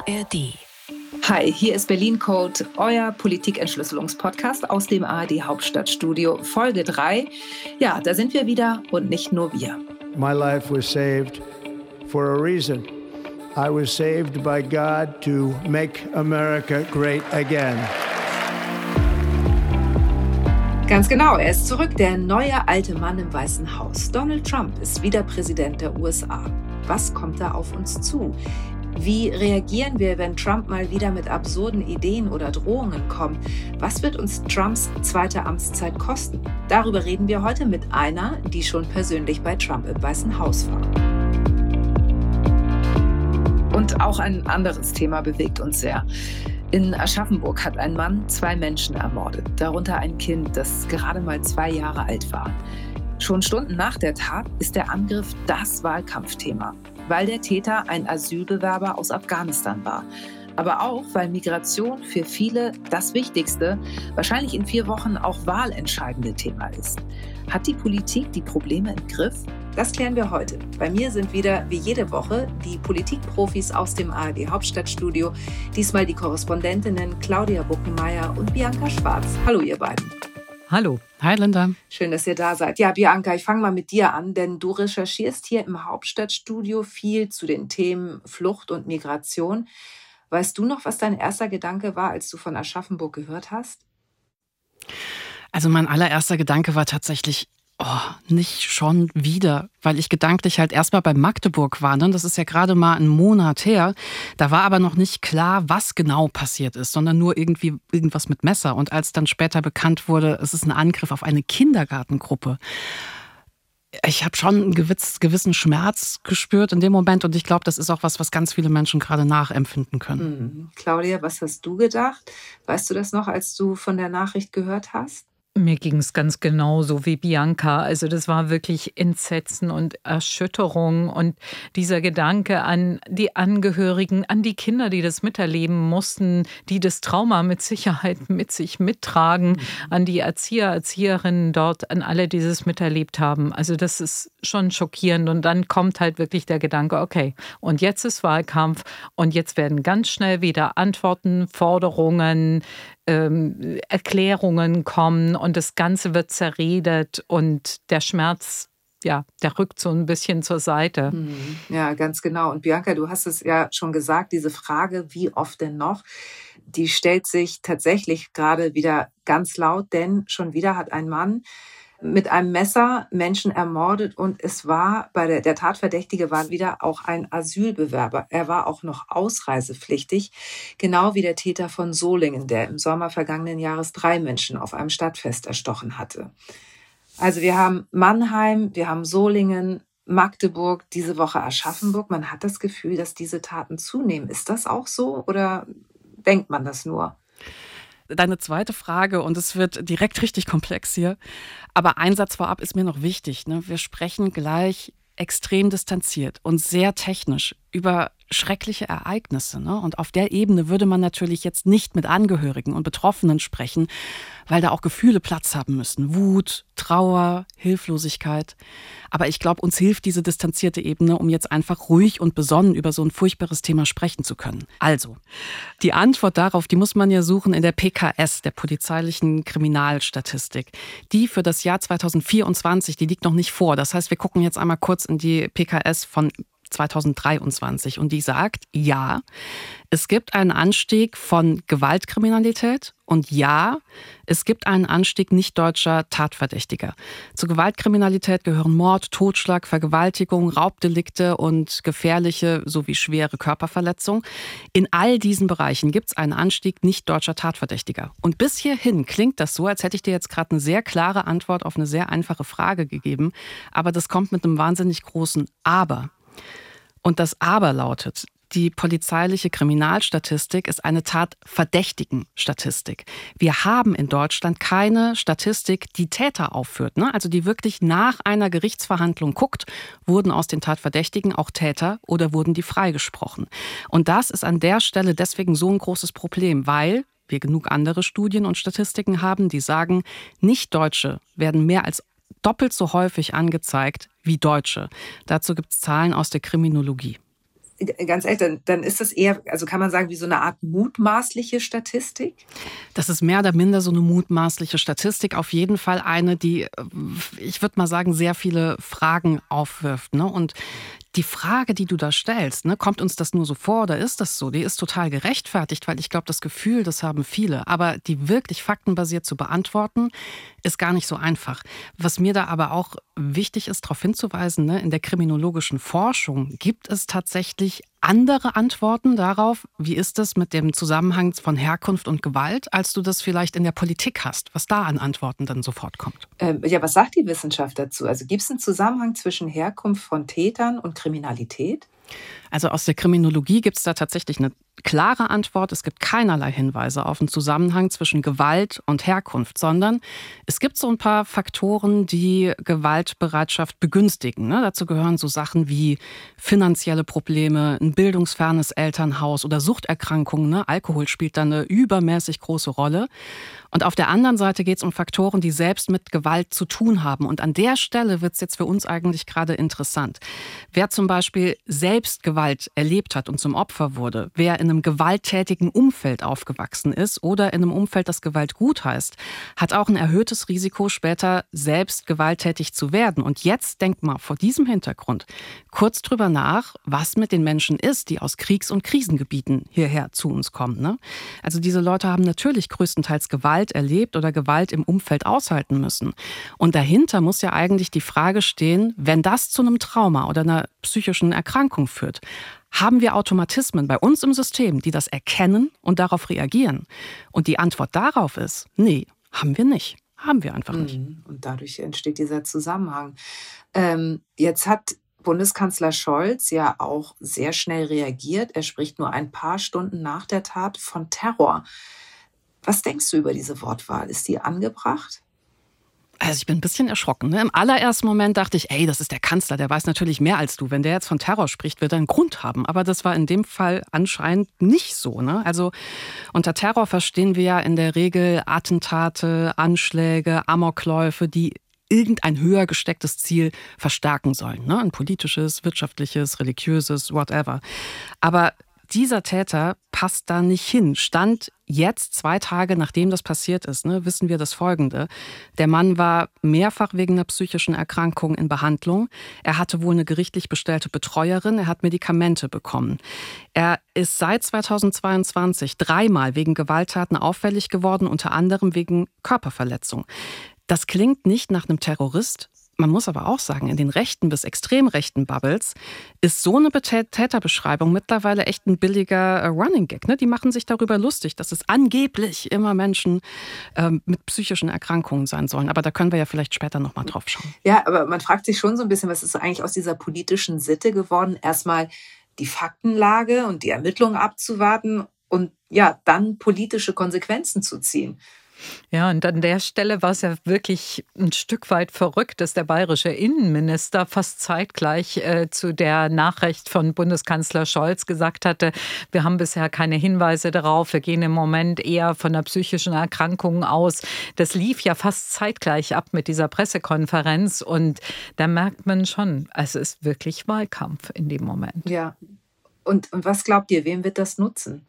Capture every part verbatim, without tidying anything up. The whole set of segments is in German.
R D. Hi, hier ist Berlin Code, euer Politikentschlüsselungspodcast aus dem A R D Hauptstadtstudio, Folge drei. Ja, da sind wir wieder und nicht nur wir. My life was saved for a reason. I was saved by God to make America great again. Ganz genau, er ist zurück, der neue alte Mann im Weißen Haus. Donald Trump ist wieder Präsident der U S A. Was kommt da auf uns zu? Wie reagieren wir, wenn Trump mal wieder mit absurden Ideen oder Drohungen kommt? Was wird uns Trumps zweite Amtszeit kosten? Darüber reden wir heute mit einer, die schon persönlich bei Trump im Weißen Haus war. Und auch ein anderes Thema bewegt uns sehr. In Aschaffenburg hat ein Mann zwei Menschen ermordet, darunter ein Kind, das gerade mal zwei Jahre alt war. Schon Stunden nach der Tat ist der Angriff das Wahlkampfthema, weil der Täter ein Asylbewerber aus Afghanistan war. Aber auch, weil Migration für viele das wichtigste, wahrscheinlich in vier Wochen auch wahlentscheidende Thema ist. Hat die Politik die Probleme im Griff? Das klären wir heute. Bei mir sind wieder, wie jede Woche, die Politikprofis aus dem A R D Hauptstadtstudio. Diesmal die Korrespondentinnen Claudia Buckenmeier und Bianca Schwarz. Hallo ihr beiden. Hallo. Hi Linda. Schön, dass ihr da seid. Ja, Bianca, ich fange mal mit dir an, denn du recherchierst hier im Hauptstadtstudio viel zu den Themen Flucht und Migration. Weißt du noch, was dein erster Gedanke war, als du von Aschaffenburg gehört hast? Also mein allererster Gedanke war tatsächlich, oh, nicht schon wieder, weil ich gedanklich halt erstmal bei Magdeburg war. Ne? Das ist ja gerade mal einen Monat her. Da war aber noch nicht klar, was genau passiert ist, sondern nur irgendwie irgendwas mit Messer. Und als dann später bekannt wurde, es ist ein Angriff auf eine Kindergartengruppe, ich habe schon einen gewissen Schmerz gespürt in dem Moment. Und ich glaube, das ist auch was, was ganz viele Menschen gerade nachempfinden können. Mhm. Claudia, was hast du gedacht? Weißt du das noch, als du von der Nachricht gehört hast? Mir ging es ganz genauso wie Bianca. Also das war wirklich Entsetzen und Erschütterung und dieser Gedanke an die Angehörigen, an die Kinder, die das miterleben mussten, die das Trauma mit Sicherheit mit sich mittragen, mhm. an die Erzieher, Erzieherinnen dort, an alle, die es miterlebt haben. Also das ist schon schockierend und dann kommt halt wirklich der Gedanke, okay, und jetzt ist Wahlkampf und jetzt werden ganz schnell wieder Antworten, Forderungen, ähm, Erklärungen kommen und das Ganze wird zerredet und der Schmerz, ja, der rückt so ein bisschen zur Seite. Ja, ganz genau. Und Bianca, du hast es ja schon gesagt, diese Frage, wie oft denn noch, die stellt sich tatsächlich gerade wieder ganz laut, denn schon wieder hat ein Mann mit einem Messer Menschen ermordet und es war, bei der, der Tatverdächtige war wieder auch ein Asylbewerber. Er war auch noch ausreisepflichtig, genau wie der Täter von Solingen, der im Sommer vergangenen Jahres drei Menschen auf einem Stadtfest erstochen hatte. Also wir haben Mannheim, wir haben Solingen, Magdeburg, diese Woche Aschaffenburg. Man hat das Gefühl, dass diese Taten zunehmen. Ist das auch so oder denkt man das nur? Deine zweite Frage, und es wird direkt richtig komplex hier, aber ein Satz vorab ist mir noch wichtig. Ne? Wir sprechen gleich extrem distanziert und sehr technisch über schreckliche Ereignisse. Ne? Und auf der Ebene würde man natürlich jetzt nicht mit Angehörigen und Betroffenen sprechen, weil da auch Gefühle Platz haben müssen. Wut, Trauer, Hilflosigkeit. Aber ich glaube, uns hilft diese distanzierte Ebene, um jetzt einfach ruhig und besonnen über so ein furchtbares Thema sprechen zu können. Also, die Antwort darauf, die muss man ja suchen in der P K S, der polizeilichen Kriminalstatistik. Die für das Jahr zweitausendvierundzwanzig, die liegt noch nicht vor. Das heißt, wir gucken jetzt einmal kurz in die P K S von zweitausenddreiundzwanzig und die sagt, ja, es gibt einen Anstieg von Gewaltkriminalität und ja, es gibt einen Anstieg nicht-deutscher Tatverdächtiger. Zu Gewaltkriminalität gehören Mord, Totschlag, Vergewaltigung, Raubdelikte und gefährliche sowie schwere Körperverletzung. In all diesen Bereichen gibt es einen Anstieg nicht-deutscher Tatverdächtiger. Und bis hierhin klingt das so, als hätte ich dir jetzt gerade eine sehr klare Antwort auf eine sehr einfache Frage gegeben, aber das kommt mit einem wahnsinnig großen Aber. Und das Aber lautet, die polizeiliche Kriminalstatistik ist eine Tatverdächtigen-Statistik. Wir haben in Deutschland keine Statistik, die Täter aufführt, ne? Also die wirklich nach einer Gerichtsverhandlung guckt, wurden aus den Tatverdächtigen auch Täter oder wurden die freigesprochen. Und das ist an der Stelle deswegen so ein großes Problem, weil wir genug andere Studien und Statistiken haben, die sagen, Nicht-Deutsche werden mehr als doppelt so häufig angezeigt wie Deutsche. Dazu gibt es Zahlen aus der Kriminologie. ganz ehrlich, dann, dann ist das eher, also kann man sagen, wie so eine Art mutmaßliche Statistik? Das ist mehr oder minder so eine mutmaßliche Statistik. Auf jeden Fall eine, die, ich würde mal sagen, sehr viele Fragen aufwirft. Ne? Und die Frage, die du da stellst, ne, kommt uns das nur so vor oder ist das so? Die ist total gerechtfertigt, weil ich glaube, das Gefühl, das haben viele. Aber die wirklich faktenbasiert zu beantworten, ist gar nicht so einfach. Was mir da aber auch wichtig ist, darauf hinzuweisen, ne, in der kriminologischen Forschung gibt es tatsächlich andere Antworten darauf, wie ist es mit dem Zusammenhang von Herkunft und Gewalt, als du das vielleicht in der Politik hast, was da an Antworten dann sofort kommt. Ähm, ja, was sagt die Wissenschaft dazu? Also gibt es einen Zusammenhang zwischen Herkunft von Tätern und Kriminalität? Also aus der Kriminologie gibt es da tatsächlich eine klare Antwort. Es gibt keinerlei Hinweise auf einen Zusammenhang zwischen Gewalt und Herkunft, sondern es gibt so ein paar Faktoren, die Gewaltbereitschaft begünstigen. Ne? Dazu gehören so Sachen wie finanzielle Probleme, ein bildungsfernes Elternhaus oder Suchterkrankungen. Ne? Alkohol spielt da eine übermäßig große Rolle. Und auf der anderen Seite geht es um Faktoren, die selbst mit Gewalt zu tun haben. Und an der Stelle wird es jetzt für uns eigentlich gerade interessant. Wer zum Beispiel selbst Gewalt erlebt hat und zum Opfer wurde, wer in einem gewalttätigen Umfeld aufgewachsen ist oder in einem Umfeld, das Gewalt gut heißt, hat auch ein erhöhtes Risiko, später selbst gewalttätig zu werden. Und jetzt denk mal vor diesem Hintergrund kurz drüber nach, was mit den Menschen ist, die aus Kriegs- und Krisengebieten hierher zu uns kommen. Ne? Also diese Leute haben natürlich größtenteils Gewalt erlebt oder Gewalt im Umfeld aushalten müssen. Und dahinter muss ja eigentlich die Frage stehen, wenn das zu einem Trauma oder einer psychischen Erkrankung führt, haben wir Automatismen bei uns im System, die das erkennen und darauf reagieren? Und die Antwort darauf ist, nee, haben wir nicht. Haben wir einfach nicht. Und dadurch entsteht dieser Zusammenhang. Ähm, jetzt hat Bundeskanzler Scholz ja auch sehr schnell reagiert. Er spricht nur ein paar Stunden nach der Tat von Terror. Was denkst du über diese Wortwahl? Ist die angebracht? Also ich bin ein bisschen erschrocken. Ne? Im allerersten Moment dachte ich, ey, das ist der Kanzler, der weiß natürlich mehr als du. Wenn der jetzt von Terror spricht, wird er einen Grund haben. Aber das war in dem Fall anscheinend nicht so. Ne? Also unter Terror verstehen wir ja in der Regel Attentate, Anschläge, Amokläufe, die irgendein höher gestecktes Ziel verstärken sollen. Ne? Ein politisches, wirtschaftliches, religiöses, whatever. Aber dieser Täter passt da nicht hin. Stand jetzt, zwei Tage nachdem das passiert ist, ne, wissen wir das Folgende. Der Mann war mehrfach wegen einer psychischen Erkrankung in Behandlung. Er hatte wohl eine gerichtlich bestellte Betreuerin. Er hat Medikamente bekommen. Er ist seit zweitausendzweiundzwanzig dreimal wegen Gewalttaten auffällig geworden, unter anderem wegen Körperverletzung. Das klingt nicht nach einem Terrorist. Man muss aber auch sagen, in den rechten bis extrem rechten Bubbles ist so eine Täterbeschreibung mittlerweile echt ein billiger Running Gag. Ne? Die machen sich darüber lustig, dass es angeblich immer Menschen ähm, mit psychischen Erkrankungen sein sollen. Aber da können wir ja vielleicht später nochmal drauf schauen. Ja, aber man fragt sich schon so ein bisschen, was ist eigentlich aus dieser politischen Sitte geworden? Erstmal die Faktenlage und die Ermittlungen abzuwarten und ja, dann politische Konsequenzen zu ziehen. Ja, und an der Stelle war es ja wirklich ein Stück weit verrückt, dass der bayerische Innenminister fast zeitgleich äh, zu der Nachricht von Bundeskanzler Scholz gesagt hatte, wir haben bisher keine Hinweise darauf, wir gehen im Moment eher von einer psychischen Erkrankung aus. Das lief ja fast zeitgleich ab mit dieser Pressekonferenz und da merkt man schon, es ist wirklich Wahlkampf in dem Moment. Ja, und, und was glaubt ihr, wem wird das nutzen?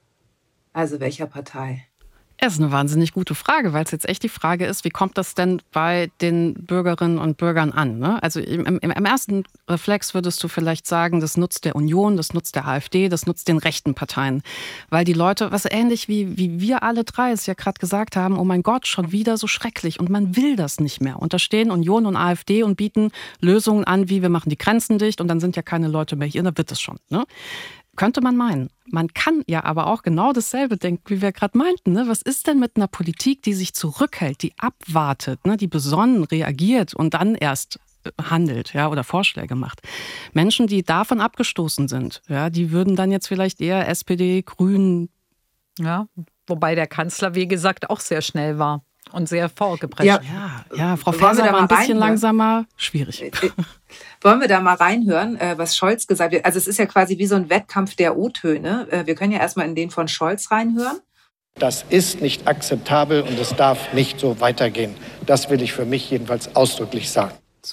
Also welcher Partei? Das ist eine wahnsinnig gute Frage, weil es jetzt echt die Frage ist, wie kommt das denn bei den Bürgerinnen und Bürgern an? Ne? Also im, im, im ersten Reflex würdest du vielleicht sagen, das nutzt der Union, das nutzt der AfD, das nutzt den rechten Parteien. Weil die Leute, was ähnlich wie, wie wir alle drei es ja gerade gesagt haben, oh mein Gott, schon wieder so schrecklich und man will das nicht mehr. Und da stehen Union und AfD und bieten Lösungen an, wie wir machen die Grenzen dicht und dann sind ja keine Leute mehr hier, da wird es schon. Ne? Könnte man meinen. Man kann ja aber auch genau dasselbe denken, wie wir gerade meinten. Ne? Was ist denn mit einer Politik, die sich zurückhält, die abwartet, ne? Die besonnen reagiert und dann erst handelt, ja, oder Vorschläge macht? Menschen, die davon abgestoßen sind, ja, die würden dann jetzt vielleicht eher S P D, Grünen. Ja, wobei der Kanzler, wie gesagt, auch sehr schnell war. Und sehr vorgeprescht. Ja, ja, ja, Frau Faeser war ein bisschen langsamer. Schwierig. Wollen wir da mal reinhören, was Scholz gesagt hat? Also es ist ja quasi wie so ein Wettkampf der O-Töne. Wir können ja erstmal in den von Scholz reinhören. Das ist nicht akzeptabel und es darf nicht so weitergehen. Das will ich für mich jedenfalls ausdrücklich sagen. So.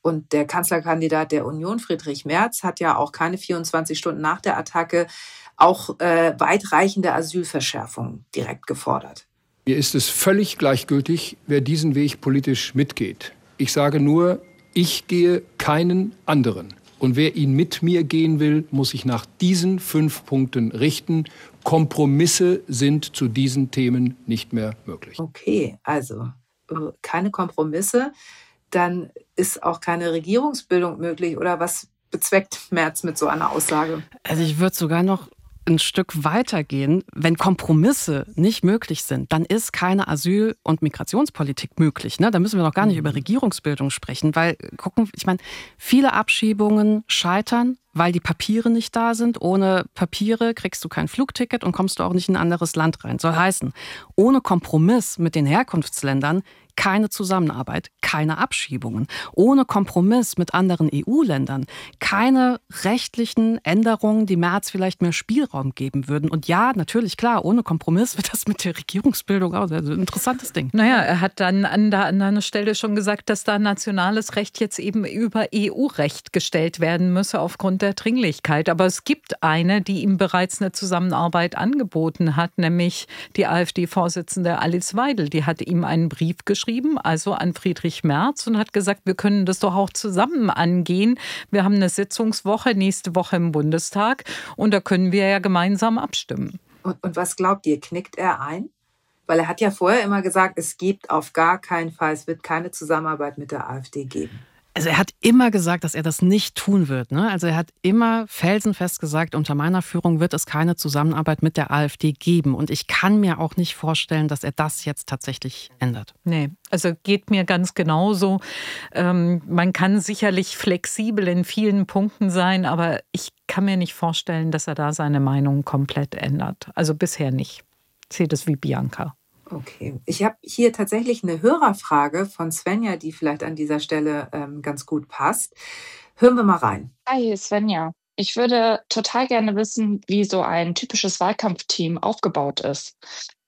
Und der Kanzlerkandidat der Union, Friedrich Merz, hat ja auch keine vierundzwanzig Stunden nach der Attacke auch äh, weitreichende Asylverschärfungen direkt gefordert. Mir ist es völlig gleichgültig, wer diesen Weg politisch mitgeht. Ich sage nur, ich gehe keinen anderen. Und wer ihn mit mir gehen will, muss sich nach diesen fünf Punkten richten. Kompromisse sind zu diesen Themen nicht mehr möglich. Okay, also keine Kompromisse. Dann ist auch keine Regierungsbildung möglich. Oder was bezweckt Merz mit so einer Aussage? Also ich würde sogar noch ein Stück weitergehen. Wenn Kompromisse nicht möglich sind, dann ist keine Asyl- und Migrationspolitik möglich. Ne? Da müssen wir noch gar nicht über Regierungsbildung sprechen, weil, gucken, ich meine, viele Abschiebungen scheitern, weil die Papiere nicht da sind. Ohne Papiere kriegst du kein Flugticket und kommst du auch nicht in ein anderes Land rein. Soll heißen, ohne Kompromiss mit den Herkunftsländern keine Zusammenarbeit, keine Abschiebungen. Ohne Kompromiss mit anderen E U-Ländern keine rechtlichen Änderungen, die Merz vielleicht mehr Spielraum geben würden. Und ja, natürlich, klar, ohne Kompromiss wird das mit der Regierungsbildung auch ein interessantes Ding. Naja, er hat dann an der anderen Stelle schon gesagt, dass da nationales Recht jetzt eben über E U-Recht gestellt werden müsse aufgrund der Dringlichkeit. Aber es gibt eine, die ihm bereits eine Zusammenarbeit angeboten hat, nämlich die AfD-Vorsitzende Alice Weidel. Die hat ihm einen Brief geschrieben, also an Friedrich Merz, und hat gesagt, wir können das doch auch zusammen angehen. Wir haben eine Sitzungswoche nächste Woche im Bundestag und da können wir ja gemeinsam abstimmen. Und, und was glaubt ihr, knickt er ein? Weil er hat ja vorher immer gesagt, es gibt auf gar keinen Fall, es wird keine Zusammenarbeit mit der AfD geben. Also er hat immer gesagt, dass er das nicht tun wird. Ne? Also er hat immer felsenfest gesagt, unter meiner Führung wird es keine Zusammenarbeit mit der AfD geben. Und ich kann mir auch nicht vorstellen, dass er das jetzt tatsächlich ändert. Nee, also geht mir ganz genauso. Ähm, man kann sicherlich flexibel in vielen Punkten sein, aber ich kann mir nicht vorstellen, dass er da seine Meinung komplett ändert. Also bisher nicht. Ich sehe das wie Bianca. Okay, ich habe hier tatsächlich eine Hörerfrage von Svenja, die vielleicht an dieser Stelle ähm, ganz gut passt. Hören wir mal rein. Hi, hier ist Svenja. Ich würde total gerne wissen, wie so ein typisches Wahlkampfteam aufgebaut ist.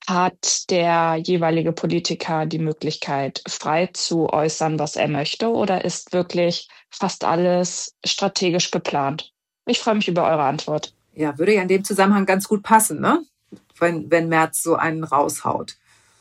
Hat der jeweilige Politiker die Möglichkeit, frei zu äußern, was er möchte, oder ist wirklich fast alles strategisch geplant? Ich freue mich über eure Antwort. Ja, würde ja in dem Zusammenhang ganz gut passen, ne? Wenn, wenn Merz so einen raushaut.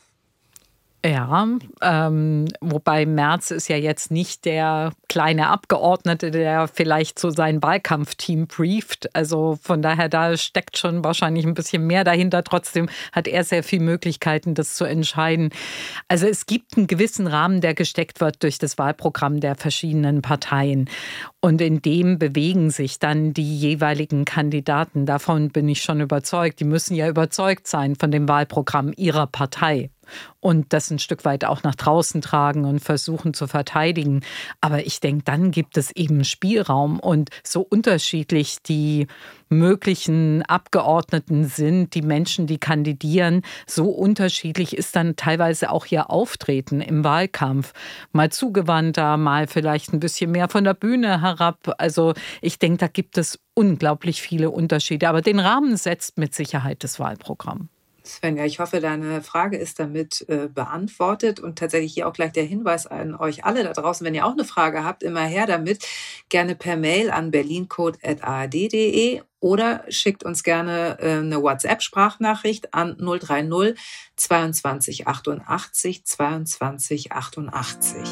Ja, ähm, wobei Merz ist ja jetzt nicht der kleine Abgeordnete, der vielleicht so sein Wahlkampfteam brieft. Also von daher, da steckt schon wahrscheinlich ein bisschen mehr dahinter. Trotzdem hat er sehr viele Möglichkeiten, das zu entscheiden. Also es gibt einen gewissen Rahmen, der gesteckt wird durch das Wahlprogramm der verschiedenen Parteien. Und in dem bewegen sich dann die jeweiligen Kandidaten. Davon bin ich schon überzeugt. Die müssen ja überzeugt sein von dem Wahlprogramm ihrer Partei. Und das ein Stück weit auch nach draußen tragen und versuchen zu verteidigen. Aber ich denke, dann gibt es eben Spielraum. Und so unterschiedlich die möglichen Abgeordneten sind, die Menschen, die kandidieren, so unterschiedlich ist dann teilweise auch ihr Auftreten im Wahlkampf. Mal zugewandter, mal vielleicht ein bisschen mehr von der Bühne herab. Also ich denke, da gibt es unglaublich viele Unterschiede. Aber den Rahmen setzt mit Sicherheit das Wahlprogramm. Svenja, ich hoffe, deine Frage ist damit äh, beantwortet, und tatsächlich hier auch gleich der Hinweis an euch alle da draußen, wenn ihr auch eine Frage habt, immer her damit, gerne per Mail an berlincode at a r d punkt d e oder schickt uns gerne äh, eine WhatsApp-Sprachnachricht an null drei null zweiundzwanzig achtundachtzig zweiundzwanzig achtundachtzig.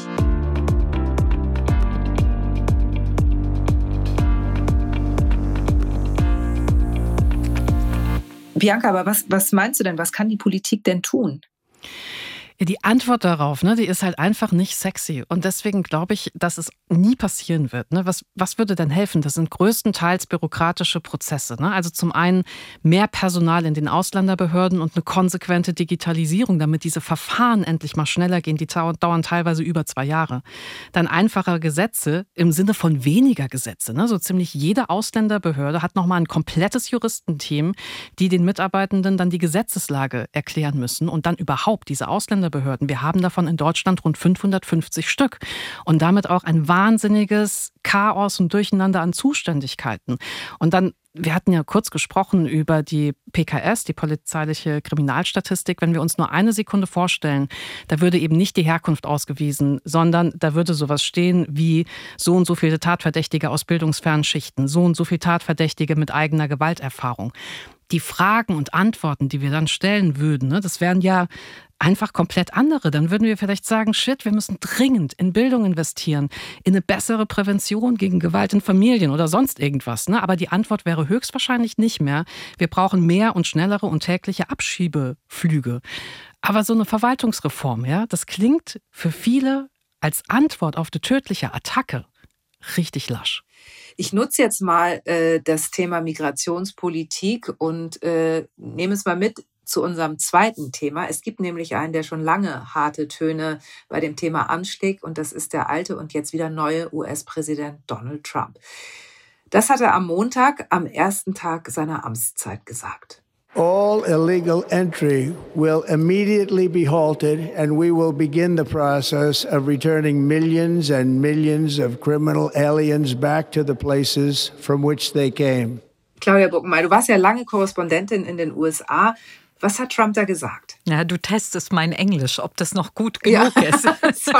Bianca, aber was, was meinst du denn? Was kann die Politik denn tun? Ja, die Antwort darauf, ne, die ist halt einfach nicht sexy. Und deswegen glaube ich, dass es nie passieren wird. Ne? Was, was würde denn helfen? Das sind größtenteils bürokratische Prozesse. Ne? Also zum einen mehr Personal in den Ausländerbehörden und eine konsequente Digitalisierung, damit diese Verfahren endlich mal schneller gehen. Die dauern teilweise über zwei Jahre. Dann einfache Gesetze im Sinne von weniger Gesetze. Ne? So ziemlich jede Ausländerbehörde hat nochmal ein komplettes Juristenteam, die den Mitarbeitenden dann die Gesetzeslage erklären müssen und dann überhaupt diese Ausländerbehörden Ausländerbehörden. Wir haben davon in Deutschland rund fünfhundertfünfzig Stück und damit auch ein wahnsinniges Chaos und Durcheinander an Zuständigkeiten. Und dann, wir hatten ja kurz gesprochen über die P K S, die polizeiliche Kriminalstatistik. Wenn wir uns nur eine Sekunde vorstellen, da würde eben nicht die Herkunft ausgewiesen, sondern da würde sowas stehen wie so und so viele Tatverdächtige aus bildungsfernen Schichten, so und so viele Tatverdächtige mit eigener Gewalterfahrung. Die Fragen und Antworten, die wir dann stellen würden, ne, das wären ja einfach komplett andere. Dann würden wir vielleicht sagen, shit, wir müssen dringend in Bildung investieren, in eine bessere Prävention gegen Gewalt in Familien oder sonst irgendwas. Ne? Aber die Antwort wäre höchstwahrscheinlich nicht mehr. Wir brauchen mehr und schnellere und tägliche Abschiebeflüge. Aber so eine Verwaltungsreform, ja, das klingt für viele als Antwort auf die tödliche Attacke richtig lasch. Ich nutze jetzt mal äh, das Thema Migrationspolitik und äh, nehme es mal mit zu unserem zweiten Thema. Es gibt nämlich einen, der schon lange harte Töne bei dem Thema anschlägt, und das ist der alte und jetzt wieder neue U S-Präsident Donald Trump. Das hat er am Montag, am ersten Tag seiner Amtszeit gesagt. All illegal entry will immediately be halted, and we will begin the process of returning millions and millions of criminal aliens back to the places from which they came. Claudia Buckenmeier, du warst ja lange Korrespondentin in den U S A. Was hat Trump da gesagt? Ja, du testest mein Englisch, ob das noch gut genug ja. ist.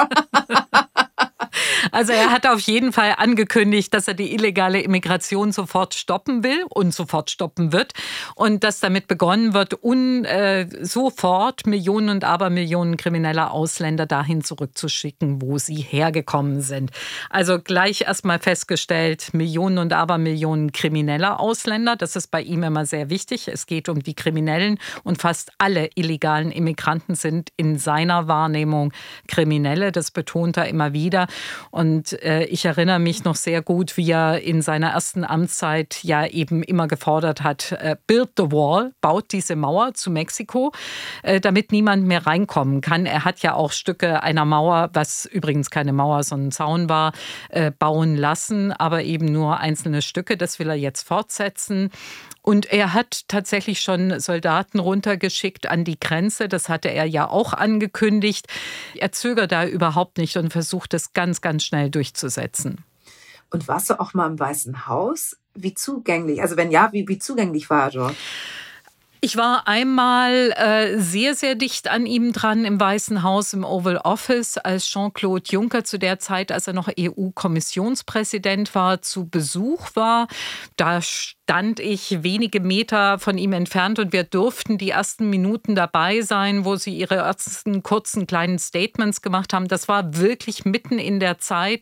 Also er hat auf jeden Fall angekündigt, dass er die illegale Immigration sofort stoppen will und sofort stoppen wird und dass damit begonnen wird, un, äh, sofort Millionen und Abermillionen krimineller Ausländer dahin zurückzuschicken, wo sie hergekommen sind. Also gleich erstmal festgestellt, Millionen und Abermillionen krimineller Ausländer, das ist bei ihm immer sehr wichtig. Es geht um die Kriminellen und fast alle illegalen Immigranten sind in seiner Wahrnehmung Kriminelle. Das betont er immer wieder. Und äh, ich erinnere mich noch sehr gut, wie er in seiner ersten Amtszeit ja eben immer gefordert hat, äh, build the wall, baut diese Mauer zu Mexiko, äh, damit niemand mehr reinkommen kann. Er hat ja auch Stücke einer Mauer, was übrigens keine Mauer, sondern ein Zaun war, äh, bauen lassen, aber eben nur einzelne Stücke. Das will er jetzt fortsetzen. Und er hat tatsächlich schon Soldaten runtergeschickt an die Grenze. Das hatte er ja auch angekündigt. Er zögert da überhaupt nicht und versucht es ganz, ganz schnell durchzusetzen. Und warst du auch mal im Weißen Haus? Wie zugänglich? Also wenn ja, wie, wie zugänglich war er dort? Ich war einmal äh, sehr, sehr dicht an ihm dran im Weißen Haus, im Oval Office, als Jean-Claude Juncker zu der Zeit, als er noch E U-Kommissionspräsident war, zu Besuch war. Da stand ich wenige Meter von ihm entfernt und wir durften die ersten Minuten dabei sein, wo sie ihre ersten kurzen kleinen Statements gemacht haben. Das war wirklich mitten in der Zeit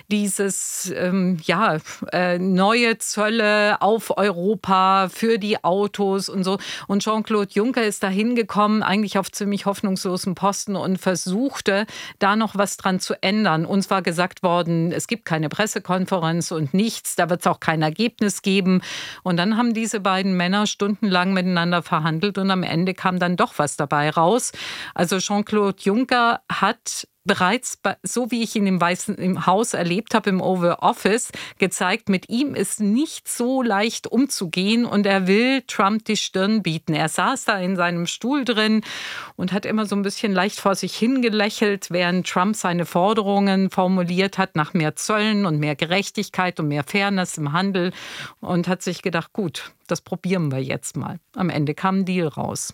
dieses ähm, ja, äh, neue Zölle auf Europa für die Autos und so. Und Jean-Claude Juncker ist da hingekommen, eigentlich auf ziemlich hoffnungslosen Posten und versuchte, da noch was dran zu ändern. Uns war gesagt worden, es gibt keine Pressekonferenz und nichts, da wird es auch kein Ergebnis geben. Und dann haben diese beiden Männer stundenlang miteinander verhandelt und am Ende kam dann doch was dabei raus. Also Jean-Claude Juncker hat bereits, so wie ich ihn im Weißen im Haus erlebt habe, im Oval Office, gezeigt, mit ihm ist nicht so leicht umzugehen und er will Trump die Stirn bieten. Er saß da in seinem Stuhl drin und hat immer so ein bisschen leicht vor sich hingelächelt, während Trump seine Forderungen formuliert hat nach mehr Zöllen und mehr Gerechtigkeit und mehr Fairness im Handel und hat sich gedacht, gut, das probieren wir jetzt mal. Am Ende kam ein Deal raus.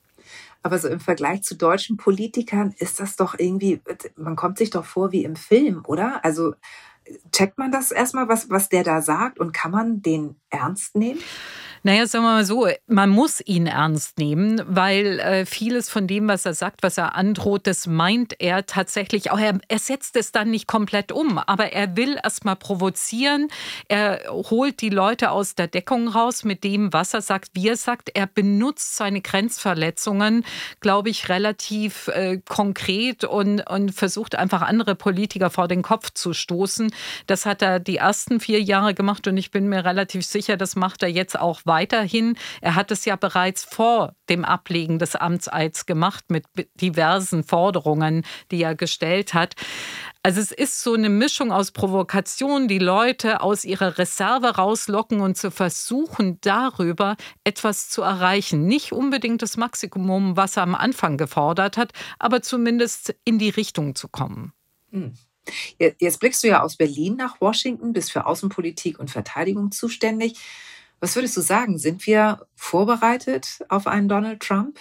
Aber so im Vergleich zu deutschen Politikern ist das doch irgendwie, man kommt sich doch vor wie im Film, oder? Also checkt man das erstmal, was, was der da sagt, und kann man den ernst nehmen? Naja, sagen wir mal so, man muss ihn ernst nehmen, weil äh, vieles von dem, was er sagt, was er androht, das meint er tatsächlich auch. Er, er setzt es dann nicht komplett um, aber er will erst mal provozieren. Er holt die Leute aus der Deckung raus mit dem, was er sagt, wie er sagt. Er benutzt seine Grenzverletzungen, glaube ich, relativ äh, konkret und, und versucht einfach andere Politiker vor den Kopf zu stoßen. Das hat er die ersten vier Jahre gemacht und ich bin mir relativ sicher, das macht er jetzt auch weiterhin. Er hat es ja bereits vor dem Ablegen des Amtseids gemacht mit diversen Forderungen, die er gestellt hat. Also es ist so eine Mischung aus Provokation, die Leute aus ihrer Reserve rauslocken und zu versuchen, darüber etwas zu erreichen. Nicht unbedingt das Maximum, was er am Anfang gefordert hat, aber zumindest in die Richtung zu kommen. Hm. Jetzt blickst du ja aus Berlin nach Washington, bist für Außenpolitik und Verteidigung zuständig. Was würdest du sagen, sind wir vorbereitet auf einen Donald Trump?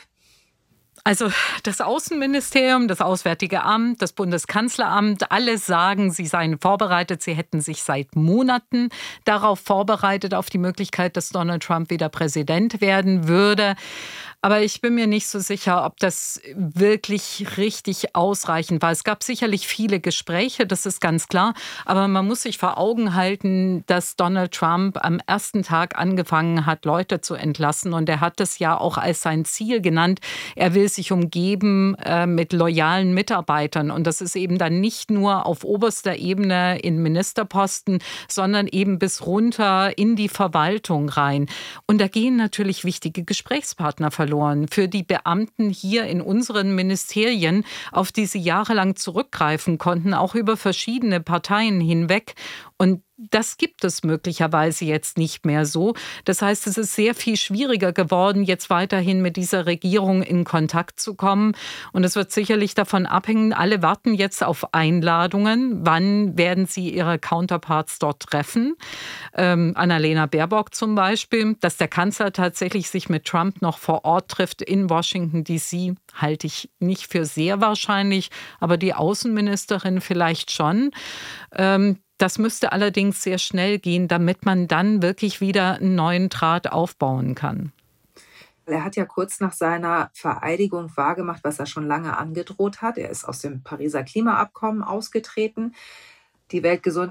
Also das Außenministerium, das Auswärtige Amt, das Bundeskanzleramt, alle sagen, sie seien vorbereitet. Sie hätten sich seit Monaten darauf vorbereitet, auf die Möglichkeit, dass Donald Trump wieder Präsident werden würde. Aber ich bin mir nicht so sicher, ob das wirklich richtig ausreichend war. Es gab sicherlich viele Gespräche, das ist ganz klar. Aber man muss sich vor Augen halten, dass Donald Trump am ersten Tag angefangen hat, Leute zu entlassen. Und er hat es ja auch als sein Ziel genannt. Er will sich umgeben äh, mit loyalen Mitarbeitern. Und das ist eben dann nicht nur auf oberster Ebene in Ministerposten, sondern eben bis runter in die Verwaltung rein. Und da gehen natürlich wichtige Gesprächspartner verloren. Für die Beamten hier in unseren Ministerien, auf die sie jahrelang zurückgreifen konnten, auch über verschiedene Parteien hinweg. Und das gibt es möglicherweise jetzt nicht mehr so. Das heißt, es ist sehr viel schwieriger geworden, jetzt weiterhin mit dieser Regierung in Kontakt zu kommen. Und es wird sicherlich davon abhängen, alle warten jetzt auf Einladungen. Wann werden sie ihre Counterparts dort treffen? Ähm, Annalena Baerbock zum Beispiel. Dass der Kanzler tatsächlich sich mit Trump noch vor Ort trifft in Washington D C, halte ich nicht für sehr wahrscheinlich. Aber die Außenministerin vielleicht schon. Ähm, Das müsste allerdings sehr schnell gehen, damit man dann wirklich wieder einen neuen Draht aufbauen kann. Er hat ja kurz nach seiner Vereidigung wahrgemacht, was er schon lange angedroht hat. Er ist aus dem Pariser Klimaabkommen ausgetreten. Die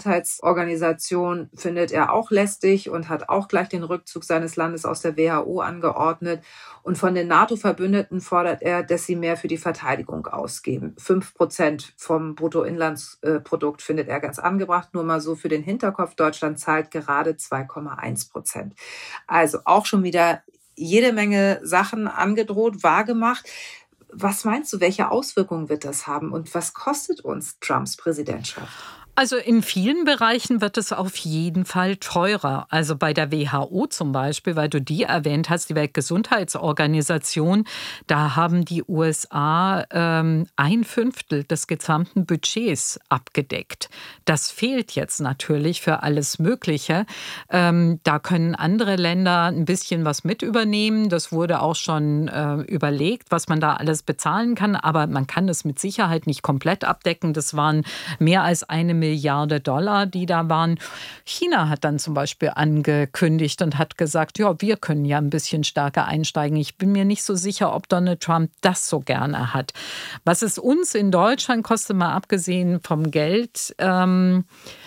Weltgesundheitsorganisation findet er auch lästig und hat auch gleich den Rückzug seines Landes aus der W H O angeordnet. Und von den NATO-Verbündeten fordert er, dass sie mehr für die Verteidigung ausgeben. Fünf Prozent vom Bruttoinlandsprodukt findet er ganz angebracht. Nur mal so für den Hinterkopf, Deutschland zahlt gerade zwei Komma eins Prozent. Also auch schon wieder jede Menge Sachen angedroht, wahrgemacht. Was meinst du, welche Auswirkungen wird das haben und was kostet uns Trumps Präsidentschaft? Also in vielen Bereichen wird es auf jeden Fall teurer. Also bei der W H O zum Beispiel, weil du die erwähnt hast, die Weltgesundheitsorganisation, da haben die U S A ähm, ein Fünftel des gesamten Budgets abgedeckt. Das fehlt jetzt natürlich für alles Mögliche. Ähm, da können andere Länder ein bisschen was mit übernehmen. Das wurde auch schon äh, überlegt, was man da alles bezahlen kann. Aber man kann es mit Sicherheit nicht komplett abdecken. Das waren mehr als eine Milliarde Milliarde Dollar, die da waren. China hat dann zum Beispiel angekündigt und hat gesagt, ja, wir können ja ein bisschen stärker einsteigen. Ich bin mir nicht so sicher, ob Donald Trump das so gerne hat. Was es uns in Deutschland kostet, mal abgesehen vom Geld, ähm,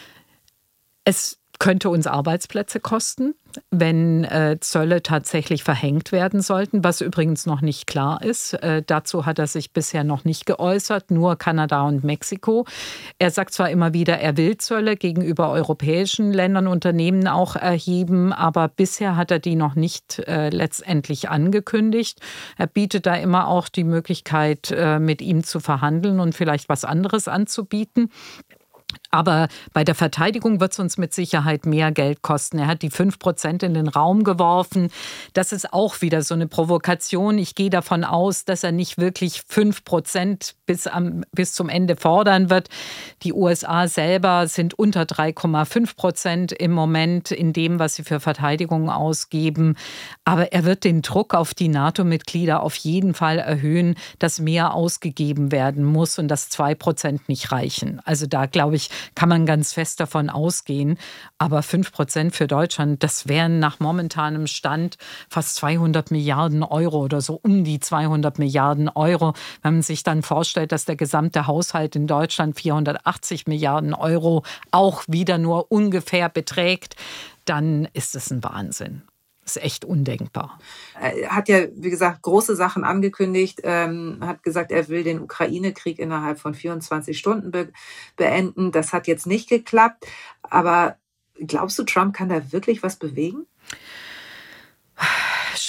es könnte uns Arbeitsplätze kosten, wenn äh, Zölle tatsächlich verhängt werden sollten, was übrigens noch nicht klar ist. Äh, dazu hat er sich bisher noch nicht geäußert, nur Kanada und Mexiko. Er sagt zwar immer wieder, er will Zölle gegenüber europäischen Ländern, Unternehmen auch erheben, aber bisher hat er die noch nicht äh, letztendlich angekündigt. Er bietet da immer auch die Möglichkeit, äh, mit ihm zu verhandeln und vielleicht was anderes anzubieten. Aber bei der Verteidigung wird es uns mit Sicherheit mehr Geld kosten. Er hat die fünf Prozent in den Raum geworfen. Das ist auch wieder so eine Provokation. Ich gehe davon aus, dass er nicht wirklich fünf Prozent bis, am, bis zum Ende fordern wird. Die U S A selber sind unter drei Komma fünf Prozent im Moment in dem, was sie für Verteidigung ausgeben. Aber er wird den Druck auf die NATO-Mitglieder auf jeden Fall erhöhen, dass mehr ausgegeben werden muss und dass zwei Prozent nicht reichen. Also da, glaube ich, kann man ganz fest davon ausgehen. Aber fünf Prozent für Deutschland, das wären nach momentanem Stand fast zweihundert Milliarden Euro oder so um die zweihundert Milliarden Euro. Wenn man sich dann vorstellt, dass der gesamte Haushalt in Deutschland vierhundertachtzig Milliarden Euro auch wieder nur ungefähr beträgt, dann ist es ein Wahnsinn. Das ist echt undenkbar. Er hat ja, wie gesagt, große Sachen angekündigt, ähm, hat gesagt, er will den Ukraine-Krieg innerhalb von vierundzwanzig Stunden be- beenden. Das hat jetzt nicht geklappt. Aber glaubst du, Trump kann da wirklich was bewegen?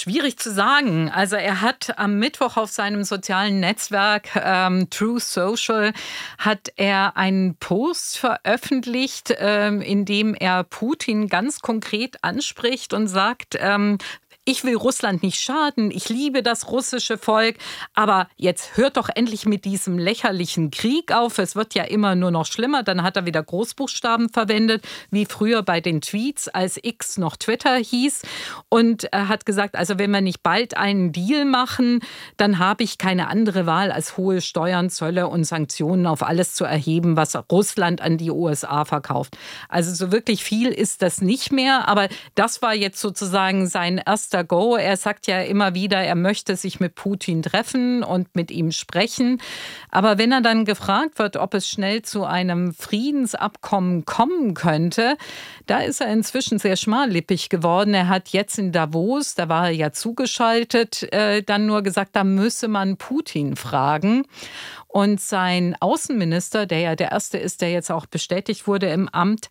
schwierig zu sagen. Also er hat am Mittwoch auf seinem sozialen Netzwerk ähm, Truth Social hat er einen Post veröffentlicht, ähm, in dem er Putin ganz konkret anspricht und sagt, ähm, ich will Russland nicht schaden, ich liebe das russische Volk, aber jetzt hört doch endlich mit diesem lächerlichen Krieg auf. Es wird ja immer nur noch schlimmer. Dann hat er wieder Großbuchstaben verwendet, wie früher bei den Tweets, als X noch Twitter hieß. Und er hat gesagt, also wenn wir nicht bald einen Deal machen, dann habe ich keine andere Wahl, als hohe Steuern, Zölle und Sanktionen auf alles zu erheben, was Russland an die U S A verkauft. Also so wirklich viel ist das nicht mehr, aber das war jetzt sozusagen sein erster Go. Er sagt ja immer wieder, er möchte sich mit Putin treffen und mit ihm sprechen. Aber wenn er dann gefragt wird, ob es schnell zu einem Friedensabkommen kommen könnte, da ist er inzwischen sehr schmallippig geworden. Er hat jetzt in Davos, da war er ja zugeschaltet, äh, dann nur gesagt, da müsse man Putin fragen. Und sein Außenminister, der ja der erste ist, der jetzt auch bestätigt wurde im Amt,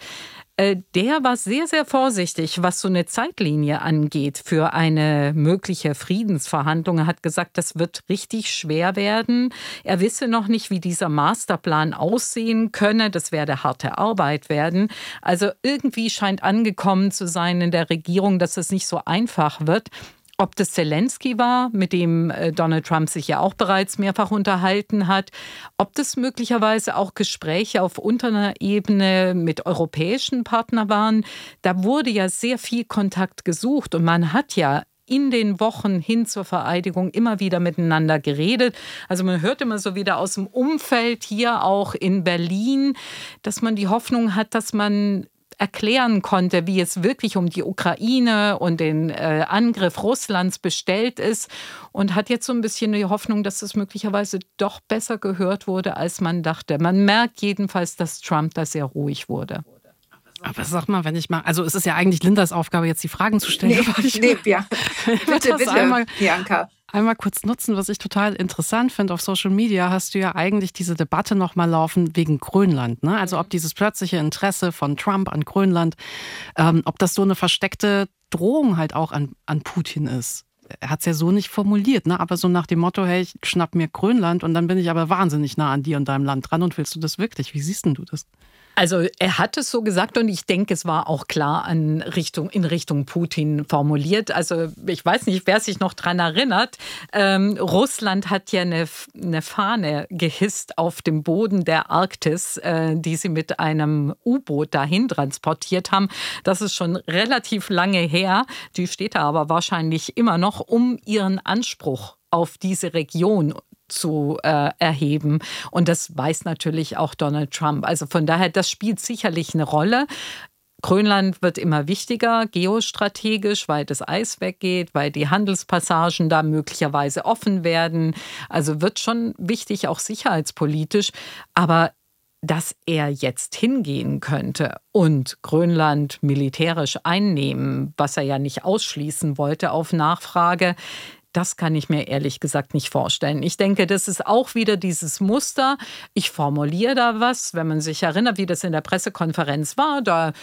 der war sehr, sehr vorsichtig, was so eine Zeitlinie angeht für eine mögliche Friedensverhandlung. Er hat gesagt, das wird richtig schwer werden. Er wisse noch nicht, wie dieser Masterplan aussehen könne. Das werde harte Arbeit werden. Also irgendwie scheint angekommen zu sein in der Regierung, dass es nicht so einfach wird. Ob das Zelensky war, mit dem Donald Trump sich ja auch bereits mehrfach unterhalten hat, ob das möglicherweise auch Gespräche auf unterer Ebene mit europäischen Partnern waren, da wurde ja sehr viel Kontakt gesucht und man hat ja in den Wochen hin zur Vereidigung immer wieder miteinander geredet. Also man hört immer so wieder aus dem Umfeld hier auch in Berlin, dass man die Hoffnung hat, dass man erklären konnte, wie es wirklich um die Ukraine und den äh, Angriff Russlands bestellt ist und hat jetzt so ein bisschen die Hoffnung, dass es möglicherweise doch besser gehört wurde, als man dachte. Man merkt jedenfalls, dass Trump da sehr ruhig wurde. Aber sag mal, wenn ich mal, also es ist ja eigentlich Lindas Aufgabe, jetzt die Fragen zu stellen. Nee, ich nee, ja. bitte, bitte, einmal, Bianca. Einmal kurz nutzen, was ich total interessant finde. Auf Social Media hast du ja eigentlich diese Debatte noch mal laufen wegen Grönland. Ne? Also ob dieses plötzliche Interesse von Trump an Grönland, ähm, ob das so eine versteckte Drohung halt auch an, an Putin ist. Er hat es ja so nicht formuliert, ne? Aber so nach dem Motto, hey, ich schnapp mir Grönland und dann bin ich aber wahnsinnig nah an dir und deinem Land dran und willst du das wirklich? Wie siehst denn du das? Also er hat es so gesagt und ich denke, es war auch klar an Richtung, in Richtung Putin formuliert. Also ich weiß nicht, wer sich noch daran erinnert. Ähm, Russland hat ja eine, eine Fahne gehisst auf dem Boden der Arktis, äh, die sie mit einem U-Boot dahin transportiert haben. Das ist schon relativ lange her. Die steht da aber wahrscheinlich immer noch, um ihren Anspruch auf diese Region zu äh, erheben. Und das weiß natürlich auch Donald Trump. Also von daher, das spielt sicherlich eine Rolle. Grönland wird immer wichtiger, geostrategisch, weil das Eis weggeht, weil die Handelspassagen da möglicherweise offen werden. Also wird schon wichtig, auch sicherheitspolitisch. Aber dass er jetzt hingehen könnte und Grönland militärisch einnehmen, was er ja nicht ausschließen wollte auf Nachfrage, das kann ich mir ehrlich gesagt nicht vorstellen. Ich denke, das ist auch wieder dieses Muster. Ich formuliere da was, wenn man sich erinnert, wie das in der Pressekonferenz war. Da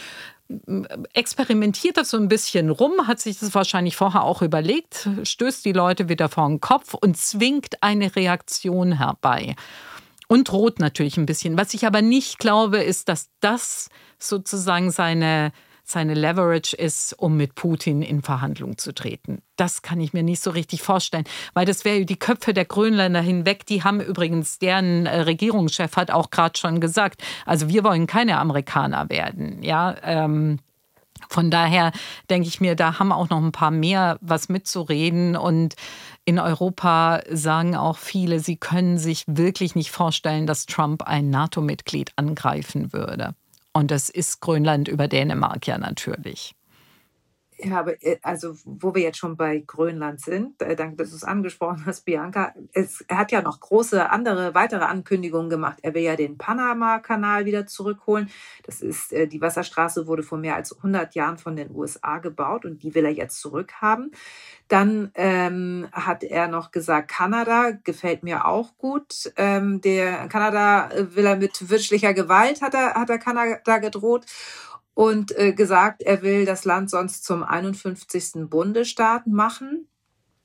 experimentiert das so ein bisschen rum, hat sich das wahrscheinlich vorher auch überlegt, stößt die Leute wieder vor den Kopf und zwingt eine Reaktion herbei. Und droht natürlich ein bisschen. Was ich aber nicht glaube, ist, dass das sozusagen seine seine Leverage ist, um mit Putin in Verhandlung zu treten. Das kann ich mir nicht so richtig vorstellen, weil das wäre die Köpfe der Grönländer hinweg. Die haben übrigens, deren Regierungschef hat auch gerade schon gesagt, also wir wollen keine Amerikaner werden. Ja, ähm, von daher denke ich mir, da haben auch noch ein paar mehr was mitzureden. Und in Europa sagen auch viele, sie können sich wirklich nicht vorstellen, dass Trump ein NATO-Mitglied angreifen würde. Und das ist Grönland über Dänemark ja natürlich. Ja, aber also wo wir jetzt schon bei Grönland sind, äh, danke, dass du es angesprochen hast, Bianca, es, er hat ja noch große andere, weitere Ankündigungen gemacht. Er will ja den Panama-Kanal wieder zurückholen. Das ist, äh, die Wasserstraße wurde vor mehr als hundert Jahren von den U S A gebaut und die will er jetzt zurückhaben. Dann ähm, hat er noch gesagt, Kanada gefällt mir auch gut. Ähm, der Kanada will er mit wirtschaftlicher Gewalt, hat er, hat er Kanada gedroht. Und äh, gesagt, er will das Land sonst zum einundfünfzigsten Bundesstaat machen.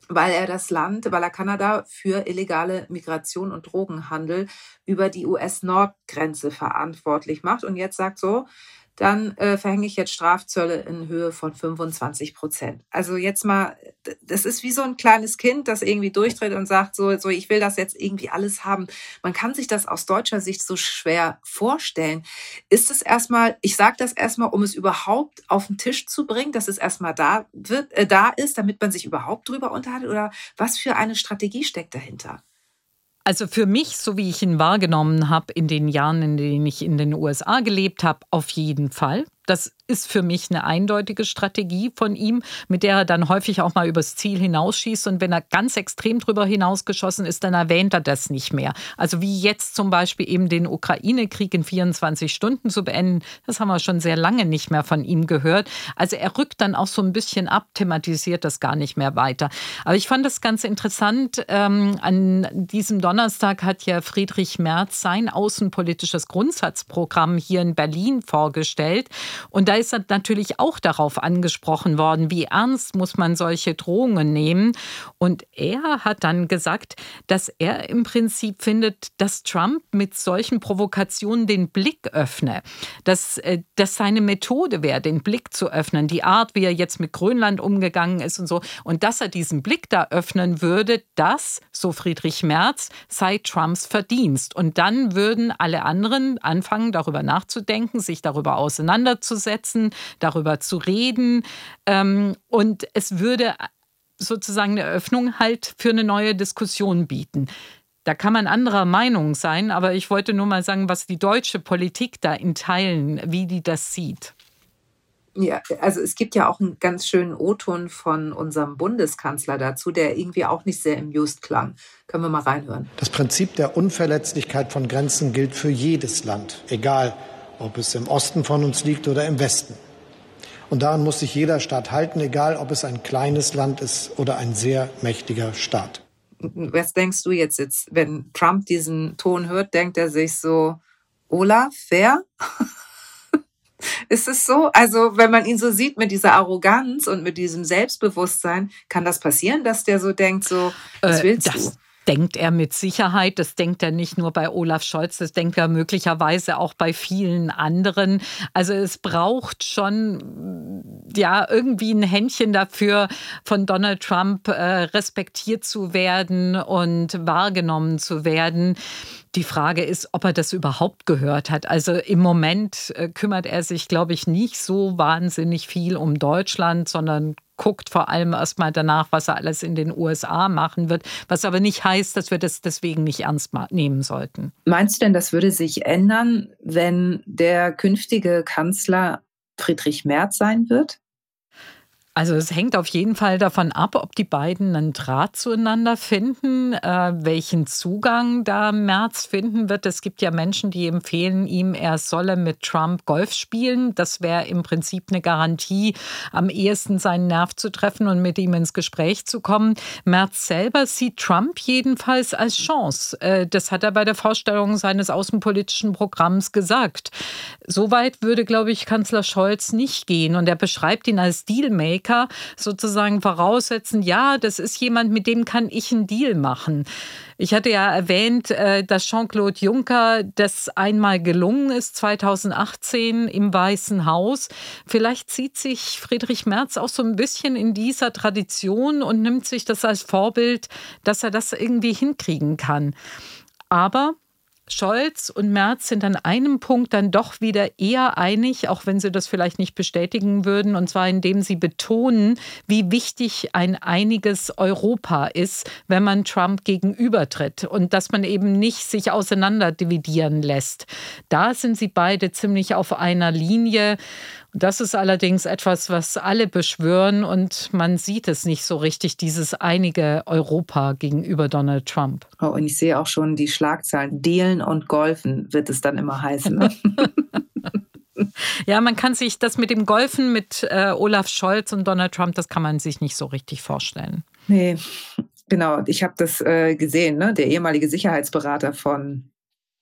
weil er das Land, weil er Kanada für illegale Migration und Drogenhandel über die U S-Nordgrenze verantwortlich macht. Und jetzt sagt so, dann äh, verhänge ich jetzt Strafzölle in Höhe von fünfundzwanzig Prozent. Also jetzt mal, das ist wie so ein kleines Kind, das irgendwie durchdreht und sagt, so, so, ich will das jetzt irgendwie alles haben. Man kann sich das aus deutscher Sicht so schwer vorstellen. Ist es erstmal, ich sage das erstmal, um es überhaupt auf den Tisch zu bringen, dass es erstmal da wird, äh, da ist, damit man sich überhaupt drüber unterhalten? Oder was für eine Strategie steckt dahinter? Also für mich, so wie ich ihn wahrgenommen habe in den Jahren, in denen ich in den U S A gelebt habe, auf jeden Fall. Das ist für mich eine eindeutige Strategie von ihm, mit der er dann häufig auch mal übers Ziel hinausschießt. Und wenn er ganz extrem drüber hinausgeschossen ist, dann erwähnt er das nicht mehr. Also wie jetzt zum Beispiel eben den Ukraine-Krieg in vierundzwanzig Stunden zu beenden, das haben wir schon sehr lange nicht mehr von ihm gehört. Also er rückt dann auch so ein bisschen ab, thematisiert das gar nicht mehr weiter. Aber ich fand das ganz interessant. Ähm, an diesem Donnerstag hat ja Friedrich Merz sein außenpolitisches Grundsatzprogramm hier in Berlin vorgestellt. Und da ist natürlich auch darauf angesprochen worden, wie ernst muss man solche Drohungen nehmen. Und er hat dann gesagt, dass er im Prinzip findet, dass Trump mit solchen Provokationen den Blick öffne. Dass das seine Methode wäre, den Blick zu öffnen. Die Art, wie er jetzt mit Grönland umgegangen ist und so. Und dass er diesen Blick da öffnen würde, das, so Friedrich Merz, sei Trumps Verdienst. Und dann würden alle anderen anfangen, darüber nachzudenken, sich darüber auseinanderzusetzen. zu setzen, darüber zu reden. Und es würde sozusagen eine Öffnung halt für eine neue Diskussion bieten. Da kann man anderer Meinung sein, aber ich wollte nur mal sagen, was die deutsche Politik da in Teilen, wie die das sieht. Ja, also es gibt ja auch einen ganz schönen O-Ton von unserem Bundeskanzler dazu, der irgendwie auch nicht sehr amused klang. Können wir mal reinhören. Das Prinzip der Unverletzlichkeit von Grenzen gilt für jedes Land, egal ob es im Osten von uns liegt oder im Westen. Und daran muss sich jeder Staat halten, egal ob es ein kleines Land ist oder ein sehr mächtiger Staat. Was denkst du jetzt, jetzt, wenn Trump diesen Ton hört, denkt er sich so, Olaf, wer? Ist es so? Also wenn man ihn so sieht mit dieser Arroganz und mit diesem Selbstbewusstsein, kann das passieren, dass der so denkt, so, was willst äh, das du? Denkt er mit Sicherheit. Das denkt er nicht nur bei Olaf Scholz, das denkt er möglicherweise auch bei vielen anderen. Also es braucht schon ja irgendwie ein Händchen dafür, von Donald Trump äh, respektiert zu werden und wahrgenommen zu werden. Die Frage ist, ob er das überhaupt gehört hat. Also im Moment äh, kümmert er sich, glaube ich, nicht so wahnsinnig viel um Deutschland, sondern guckt vor allem erstmal danach, was er alles in den U S A machen wird, was aber nicht heißt, dass wir das deswegen nicht ernst nehmen sollten. Meinst du denn, das würde sich ändern, wenn der künftige Kanzler Friedrich Merz sein wird? Also es hängt auf jeden Fall davon ab, ob die beiden einen Draht zueinander finden, äh, welchen Zugang da Merz finden wird. Es gibt ja Menschen, die empfehlen ihm, er solle mit Trump Golf spielen. Das wäre im Prinzip eine Garantie, am ehesten seinen Nerv zu treffen und mit ihm ins Gespräch zu kommen. Merz selber sieht Trump jedenfalls als Chance. Äh, das hat er bei der Vorstellung seines außenpolitischen Programms gesagt. Soweit würde, glaube ich, Kanzler Scholz nicht gehen. Und er beschreibt ihn als Dealmaker, sozusagen voraussetzen, ja, das ist jemand, mit dem kann ich einen Deal machen. Ich hatte ja erwähnt, dass Jean-Claude Juncker das einmal gelungen ist, zweitausendachtzehn im Weißen Haus. Vielleicht zieht sich Friedrich Merz auch so ein bisschen in dieser Tradition und nimmt sich das als Vorbild, dass er das irgendwie hinkriegen kann. Aber Scholz und Merz sind an einem Punkt dann doch wieder eher einig, auch wenn sie das vielleicht nicht bestätigen würden, und zwar indem sie betonen, wie wichtig ein einiges Europa ist, wenn man Trump gegenübertritt und dass man eben nicht sich auseinander dividieren lässt. Da sind sie beide ziemlich auf einer Linie. Das ist allerdings etwas, was alle beschwören und man sieht es nicht so richtig, dieses einige Europa gegenüber Donald Trump. Oh, und ich sehe auch schon die Schlagzeilen. Dealen und Golfen wird es dann immer heißen. Ne? Ja, man kann sich das mit dem Golfen mit äh, Olaf Scholz und Donald Trump, das kann man sich nicht so richtig vorstellen. Nee, genau. Ich habe das äh, gesehen, ne? Der ehemalige Sicherheitsberater von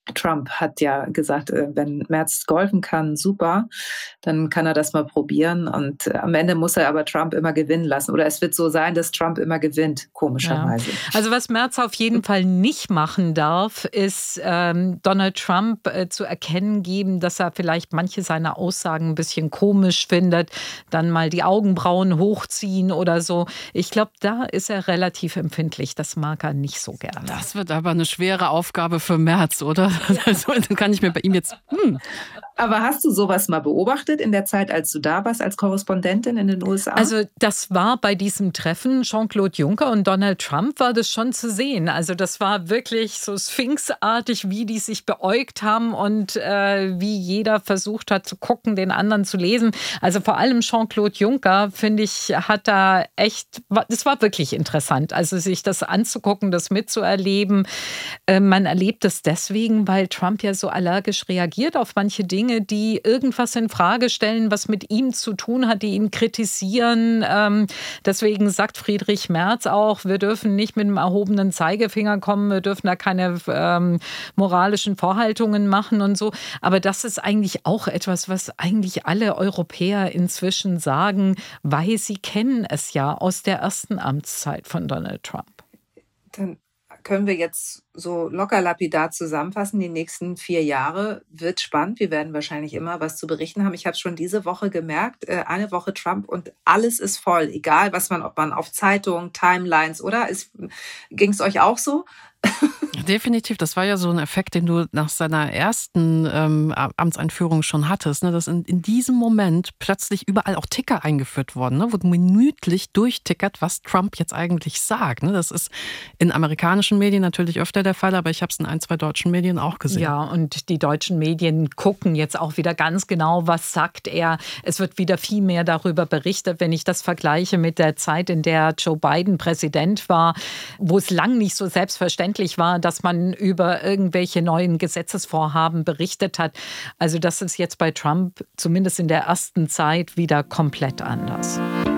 Trump hat ja gesagt, wenn Merz golfen kann, super, dann kann er das mal probieren. Und am Ende muss er aber Trump immer gewinnen lassen. Oder es wird so sein, dass Trump immer gewinnt, komischerweise. Ja. Also was Merz auf jeden Fall nicht machen darf, ist ähm, Donald Trump äh, zu erkennen geben, dass er vielleicht manche seiner Aussagen ein bisschen komisch findet, dann mal die Augenbrauen hochziehen oder so. Ich glaube, da ist er relativ empfindlich. Das mag er nicht so gerne. Das wird aber eine schwere Aufgabe für Merz, oder? Also, dann kann ich mir bei ihm jetzt... Hm. Aber hast du sowas mal beobachtet in der Zeit, als du da warst, als Korrespondentin in den U S A? Also das war bei diesem Treffen Jean-Claude Juncker und Donald Trump war das schon zu sehen. Also das war wirklich so sphinxartig, wie die sich beäugt haben und äh, wie jeder versucht hat zu gucken, den anderen zu lesen. Also vor allem Jean-Claude Juncker, finde ich, hat da echt, das war wirklich interessant. Also sich das anzugucken, das mitzuerleben. Äh, man erlebt es deswegen, weil Trump ja so allergisch reagiert auf manche Dinge, die irgendwas in Frage stellen, was mit ihm zu tun hat, die ihn kritisieren. Ähm, deswegen sagt Friedrich Merz auch, wir dürfen nicht mit einem erhobenen Zeigefinger kommen, wir dürfen da keine ähm, moralischen Vorhaltungen machen und so. Aber das ist eigentlich auch etwas, was eigentlich alle Europäer inzwischen sagen, weil sie kennen es ja aus der ersten Amtszeit von Donald Trump. Dann können wir jetzt so locker lapidar zusammenfassen. Die nächsten vier Jahre wird spannend. Wir werden wahrscheinlich immer was zu berichten haben. Ich habe es schon diese Woche gemerkt, eine Woche Trump und alles ist voll. Egal, was man, ob man auf Zeitungen, Timelines oder ging es euch auch so? Definitiv, das war ja so ein Effekt, den du nach seiner ersten ähm, Amtseinführung schon hattest, ne? Dass in, in diesem Moment plötzlich überall auch Ticker eingeführt wurden, ne? Wo minütlich durchtickert, was Trump jetzt eigentlich sagt. Ne? Das ist in amerikanischen Medien natürlich öfter der Fall, aber ich habe es in ein, zwei deutschen Medien auch gesehen. Ja, und die deutschen Medien gucken jetzt auch wieder ganz genau, was sagt er. Es wird wieder viel mehr darüber berichtet, wenn ich das vergleiche mit der Zeit, in der Joe Biden Präsident war, wo es lang nicht so selbstverständlich war, dass man über irgendwelche neuen Gesetzesvorhaben berichtet hat. Also das ist jetzt bei Trump zumindest in der ersten Zeit wieder komplett anders.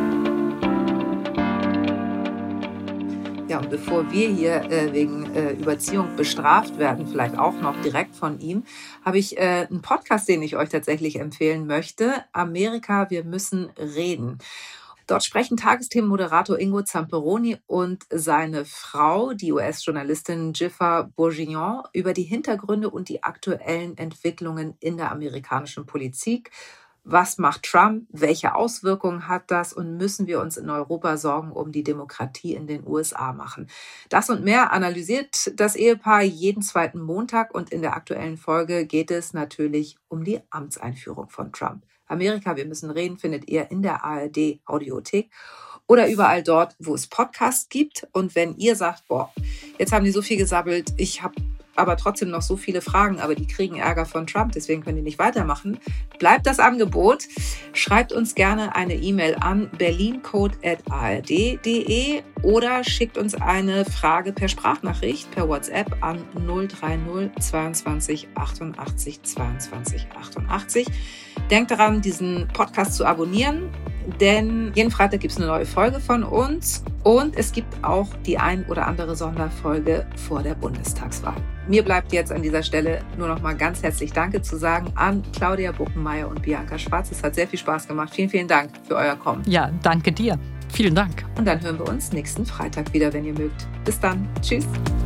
Ja, und bevor wir hier äh, wegen äh, Überziehung bestraft werden, vielleicht auch noch direkt von ihm, habe ich äh, einen Podcast, den ich euch tatsächlich empfehlen möchte. Amerika, wir müssen reden. Dort sprechen Tagesthemenmoderator Ingo Zamperoni und seine Frau, die U S-Journalistin Jiffa Bourguignon, über die Hintergründe und die aktuellen Entwicklungen in der amerikanischen Politik. Was macht Trump? Welche Auswirkungen hat das? Und müssen wir uns in Europa Sorgen um die Demokratie in den U S A machen? Das und mehr analysiert das Ehepaar jeden zweiten Montag. Und in der aktuellen Folge geht es natürlich um die Amtseinführung von Trump. Amerika, wir müssen reden, findet ihr in der A R D Audiothek oder überall dort, wo es Podcasts gibt. Und wenn ihr sagt, boah, jetzt haben die so viel gesabbelt, ich habe aber trotzdem noch so viele Fragen, aber die kriegen Ärger von Trump, deswegen können die nicht weitermachen, bleibt das Angebot. Schreibt uns gerne eine E-Mail an berlincode at a r d punkt d e oder schickt uns eine Frage per Sprachnachricht, per WhatsApp an null drei null zweiundzwanzig achtundachtzig zweiundzwanzig achtundachtzig. Denkt daran, diesen Podcast zu abonnieren, denn jeden Freitag gibt es eine neue Folge von uns und es gibt auch die ein oder andere Sonderfolge vor der Bundestagswahl. Mir bleibt jetzt an dieser Stelle nur noch mal ganz herzlich Danke zu sagen an Claudia Buckenmeier und Bianca Schwarz. Es hat sehr viel Spaß gemacht. Vielen, vielen Dank für euer Kommen. Ja, danke dir. Vielen Dank. Und dann hören wir uns nächsten Freitag wieder, wenn ihr mögt. Bis dann. Tschüss.